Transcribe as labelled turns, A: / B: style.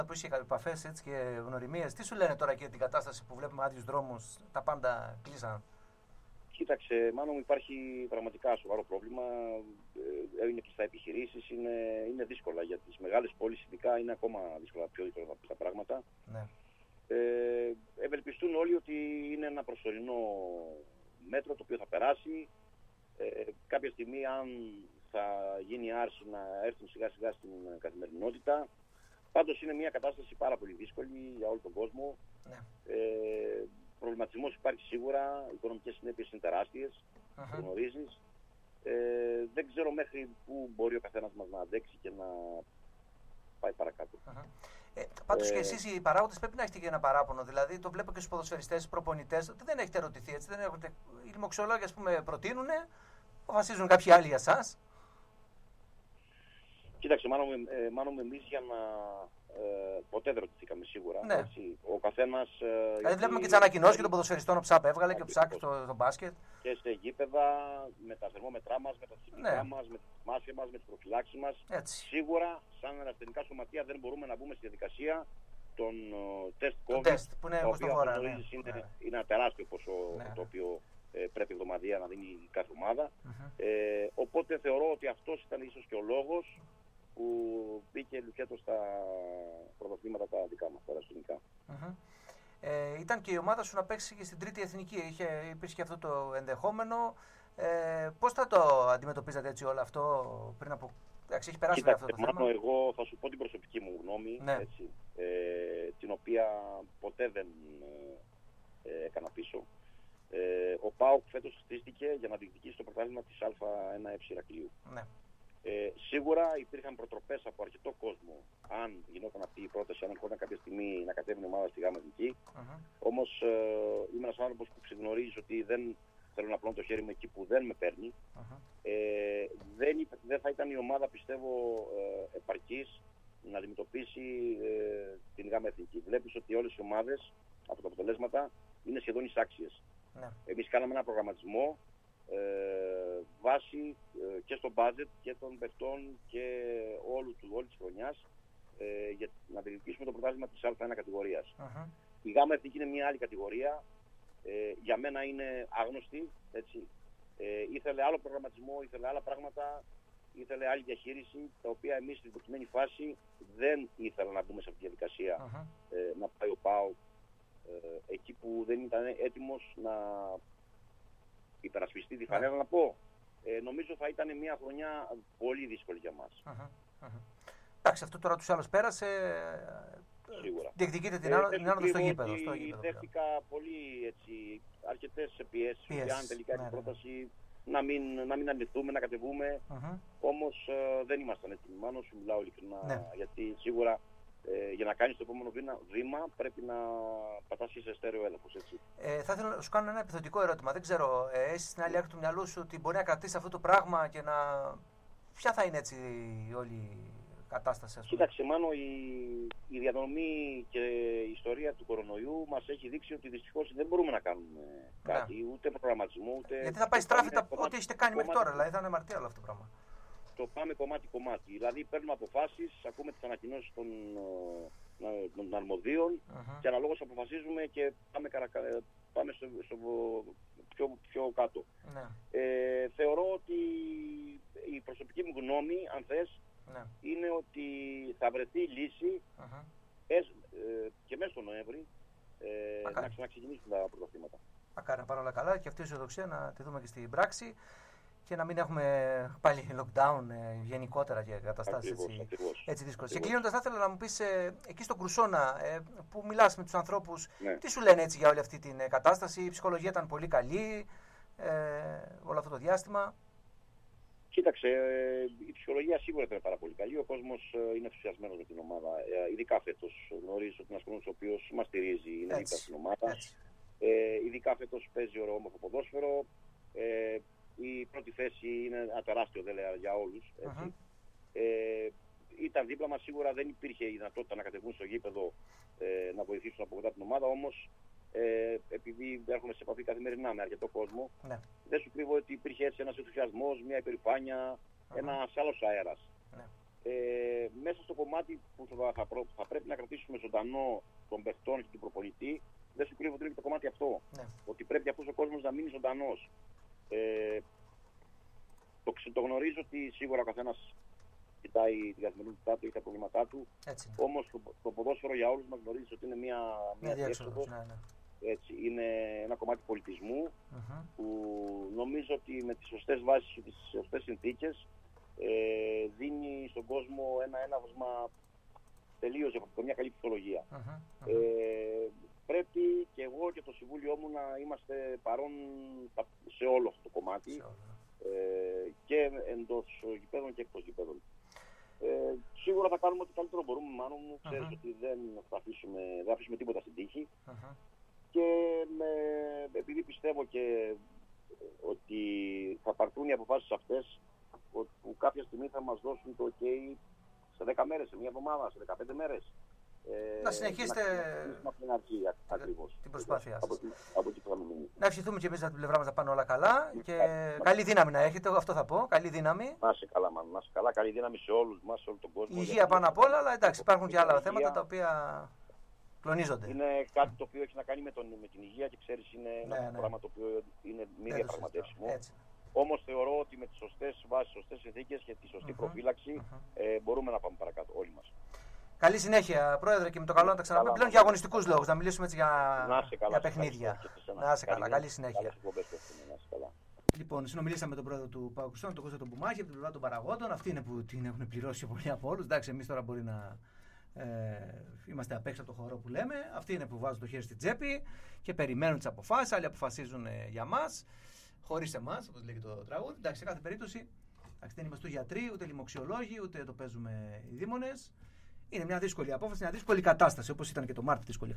A: Που είχε επαφές έτσι και γνωριμίες, τι σου λένε τώρα και την κατάσταση που βλέπουμε άδειους δρόμους, τα πάντα κλείσαν?
B: Κοίταξε, μάλλον υπάρχει πραγματικά σοβαρό πρόβλημα. Είναι κλειστά επιχειρήσεις, είναι δύσκολα. Για τις μεγάλες πόλεις ειδικά είναι ακόμα δύσκολα, πιο δύσκολα τα πράγματα.
A: Ναι.
B: Ευελπιστούν όλοι ότι είναι ένα προσωρινό μέτρο το οποίο θα περάσει. Κάποια στιγμή, αν θα γίνει άρση, να έρθουν σιγά σιγά στην καθημερινότητα. Πάντως είναι μια κατάσταση πάρα πολύ δύσκολη για όλο τον κόσμο.
A: Ναι.
B: Προβληματισμός υπάρχει σίγουρα, οι οικονομικές συνέπειες είναι τεράστιες, το γνωρίζεις. Δεν ξέρω μέχρι πού μπορεί ο καθένας μας να αντέξει και να πάει παρακάτω.
A: Πάντως και εσείς οι παράγοντες πρέπει να έχετε και ένα παράπονο. Δηλαδή το βλέπω και στους ποδοσφαιριστές, στους προπονητές, ότι δεν έχετε ερωτηθεί έτσι. Οι λοιμοξιολόγοι, ας πούμε, προτείνουν, αποφασίζουν κάποιοι άλλοι για εσάς.
B: Κοίταξε, μάλλον εμείς για να... ποτέ δεν ρωτηθήκαμε σίγουρα.
A: Ναι.
B: Έτσι. Ο καθένας...
A: Δηλαδή βλέπουμε και τις ανακοινώσεις και των ποδοσφαιριστών, ο Ψάπ έβγαλε και ο Ψάκ στο μπάσκετ.
B: Και σε γήπεδα, με τα θερμόμετρά μας, με τα θερμικά μας, με τις μάσκες μας, με τις προφυλάξεις μας.
A: Έτσι.
B: Σίγουρα, σαν ερασιτεχνικά σωματεία δεν μπορούμε να μπούμε στη διαδικασία των τεστ COVID,
A: που είναι
B: είναι ένα τεράστιο ποσό το οποίο πρέπει εβδομαδιαία να δίνει κάθε ομάδα. Οπότε θεωρώ ότι αυτός ήταν ίσως και ο λόγος που μπήκε λουκέτο στα πρωταθλήματα τα δικά μας, τα ερασιτεχνικά.
A: Ήταν και η ομάδα σου να παίξει και στην τρίτη εθνική. Υπήρχε και αυτό το ενδεχόμενο. Πώς θα το αντιμετωπίζατε έτσι όλο αυτό πριν από... Εντάξει, έχει περάσει αυτό το θέμα.
B: Εγώ θα σου πω την προσωπική μου γνώμη,
A: ναι.
B: Έτσι, την οποία ποτέ δεν έκανα πίσω. Ο ΠΑΟΚ φέτος χτίστηκε για να διεκδικήσει το πρωτάθλημα της Α1 Ηρακλείου.
A: Ναι.
B: Σίγουρα υπήρχαν προτροπές από αρκετό κόσμο, αν γινόταν αυτή η πρόταση, αν ερχόταν κάποια στιγμή να κατέβει η ομάδα στη ΓΑΜΑ Εθνική. Όμως είμαι ένας άνθρωπος που ξεγνωρίζει ότι δεν θέλω να πλώνω το χέρι μου εκεί που δεν με παίρνει. Δεν θα ήταν η ομάδα, πιστεύω, επαρκής να αντιμετωπίσει την ΓΑΜΑ Εθνική. Βλέπεις ότι όλες οι ομάδες από τα αποτελέσματα είναι σχεδόν εισάξιες. Εμείς κάναμε ένα προγραμματισμό βάση και στο budget και των παιχτών και όλη της χρονιάς για να διεκδικήσουμε το πρωτάθλημα της Α1 κατηγορίας. Η ΓΑΜΑ Εθνική είναι μια άλλη κατηγορία. Για μένα είναι άγνωστη. Έτσι. Ήθελε άλλο προγραμματισμό, ήθελε άλλα πράγματα, ήθελε άλλη διαχείριση, τα οποία εμείς στην προκειμένη φάση δεν ήθελα να μπούμε σε αυτή τη διαδικασία να πάει ο ΠΑΟΚ εκεί που δεν ήταν έτοιμος να υπερασπιστεί τη φανέλα, να πω. Νομίζω θα ήταν μια χρονιά πολύ δύσκολη για μας.
A: Εντάξει, αυτό τώρα τους άλλους πέρασε.
B: Σίγουρα.
A: Διεκδικείτε την άνοδο στο γήπεδο.
B: Δέχτηκα πολύ αρκετές πιέσεις. Αν τελικά η πρόταση να μην αρνηθούμε, να κατεβούμε. Όμως δεν ήμασταν έτοιμοι. Μάλλον σου μιλάω ειλικρινά. Γιατί σίγουρα για να κάνεις το επόμενο βήμα πρέπει να πατάς σε στέρεο έδαφος.
A: Θα ήθελα να σου κάνω ένα επιθετικό ερώτημα. Δεν ξέρω, εσύ στην άλλη άκρη του μυαλού σου ότι μπορεί να κρατήσει αυτό το πράγμα και να... Ποια θα είναι έτσι όλη η κατάσταση, ας πούμε?
B: Κοίταξε, Μάνο, η διαδρομή και η ιστορία του κορονοϊού μας έχει δείξει ότι δυστυχώς δεν μπορούμε να κάνουμε κάτι, ούτε προγραμματισμό, ούτε...
A: Γιατί θα πάει στράφητα ό,τι έχετε κάνει μέχρι τώρα, δηλαδή θα είναι αμαρτία όλο αυτό το πράγμα.
B: Το πάμε κομμάτι-κομμάτι. Δηλαδή παίρνουμε αποφάσεις, ακούμε τις ανακοινώσεις των αρμοδίων και αναλόγως αποφασίζουμε και πάμε στο πιο κάτω. Θεωρώ ότι η προσωπική μου γνώμη, αν θες, είναι ότι θα βρεθεί λύση και μέσα στο Νοέμβρη να ξαναξεκινήσουν τα πρωταθλήματα.
A: Μακάρι, πάρα όλα καλά και αυτή η αισιοδοξία να τη δούμε και στην πράξη και να μην έχουμε πάλι lockdown γενικότερα και καταστάσεις έτσι δύσκολες. Και κλείνοντας, θα ήθελα να μου πεις εκεί στο Κρουσόνα που μιλάς με τους ανθρώπους, τι σου λένε έτσι για όλη αυτή την κατάσταση? Η ψυχολογία ήταν πολύ καλή όλο αυτό το διάστημα?
B: Κοίταξε, η ψυχολογία σίγουρα ήταν πάρα πολύ καλή. Ο κόσμος είναι ενθουσιασμένος με την ομάδα. Ειδικά φέτος γνωρίζεις ότι είναι ένας κόσμος ο οποίος μας στηρίζει, είναι δίπλα στην ομάδα. Ειδικά φέτος παίζει όμορφο ποδόσφαιρο. Η πρώτη θέση είναι ένα τεράστιο δέλεα για όλους. Ήταν δίπλα μας, σίγουρα δεν υπήρχε η δυνατότητα να κατεβούν στο γήπεδο να βοηθήσουν από κοντά την ομάδα, όμως επειδή έρχομαι σε επαφή καθημερινά με αρκετό κόσμο, δεν σου κρύβω ότι υπήρχε έτσι ένας ενθουσιασμός, μια υπερηφάνεια, ένας άλλος αέρας. μέσα στο κομμάτι που θα πρέπει να κρατήσουμε ζωντανό των παιχτών και του προπονητή, δεν σου κρύβω ότι είναι το κομμάτι αυτό. Ναι. Ότι πρέπει αυτός ο κόσμος να μείνει ζωντανός. Το γνωρίζω ότι σίγουρα ο καθένας κοιτάει την καθημερινότητά του ή τα προβλήματά του. Όμως το ποδόσφαιρο για όλους μας γνωρίζει ότι είναι μια διέξοδος. Έτσι, είναι ένα κομμάτι πολιτισμού που νομίζω ότι με τις σωστές βάσεις και τις σωστές συνθήκες δίνει στον κόσμο ένα έναυσμα τελείως διαφορετικό, μια καλή ψυχολογία. Πρέπει και εγώ και το Συμβούλιο μου να είμαστε παρόν σε όλο αυτό το κομμάτι, και εντός γηπέδων και εκτός γηπέδων. Σίγουρα θα κάνουμε ό,τι καλύτερο μπορούμε, Μάνο μου. Ξέρεις ότι δεν θα αφήσουμε τίποτα στην τύχη. Και επειδή πιστεύω και ότι θα πάρθουν οι αποφάσεις αυτές, που κάποια στιγμή θα μας δώσουν το OK σε 10 μέρες, σε μια εβδομάδα, σε 15 μέρες.
A: Να συνεχίσετε την προσπάθειά σας. Να ευχηθούμε και εμείς από την πλευρά μας να πάνε όλα καλά και καλή δύναμη να έχετε, αυτό θα πω. Καλή δύναμη.
B: Να είσαι καλά, να είσαι καλά. Καλή δύναμη σε όλους μας, σε όλο τον κόσμο.
A: Υγεία πάνω απ' όλα, αλλά εντάξει, υπάρχουν και άλλα θέματα τα οποία κλονίζονται.
B: Είναι κάτι το οποίο έχει να κάνει με την υγεία και ξέρεις, είναι ένα πράγμα το οποίο είναι μη διαπραγματεύσιμο. Όμως θεωρώ ότι με τις σωστές βάσεις, σωστές συνθήκες και τη σωστή προφύλαξη μπορούμε να πάμε παρακάτω όλοι μας.
A: Καλή συνέχεια, Πρόεδρε, και με το καλό να τα ξαναπούμε. Πλέον για αγωνιστικούς λόγους, να μιλήσουμε έτσι για παιχνίδια. Να είσαι καλά, καλή συνέχεια. Λοιπόν, συνομιλήσαμε με τον πρόεδρο του ΠΑΟΚ, τον Κώστα τον Μπουμάχη, από την πλευρά των παραγόντων. Αυτοί είναι που την έχουν πληρώσει πολλοί από όλους. Εντάξει, εμείς τώρα μπορεί να είμαστε απ' έξω από το χώρο που λέμε. Αυτοί είναι που βάζουν το χέρι στην τσέπη και περιμένουν τις αποφάσεις. Άλλοι αποφασίζουν για μας, χωρίς εμάς, όπως λέει και το τραγούδι. Εντάξει, σε κάθε περίπτωση, δεν είμαστε ούτε γιατροί, ούτε λοιμοξιολόγοι, ούτε το παίζουμε οι δήμονες. Είναι μια δύσκολη απόφαση, μια δύσκολη κατάσταση, όπως ήταν και το Μάρτιο δύσκολη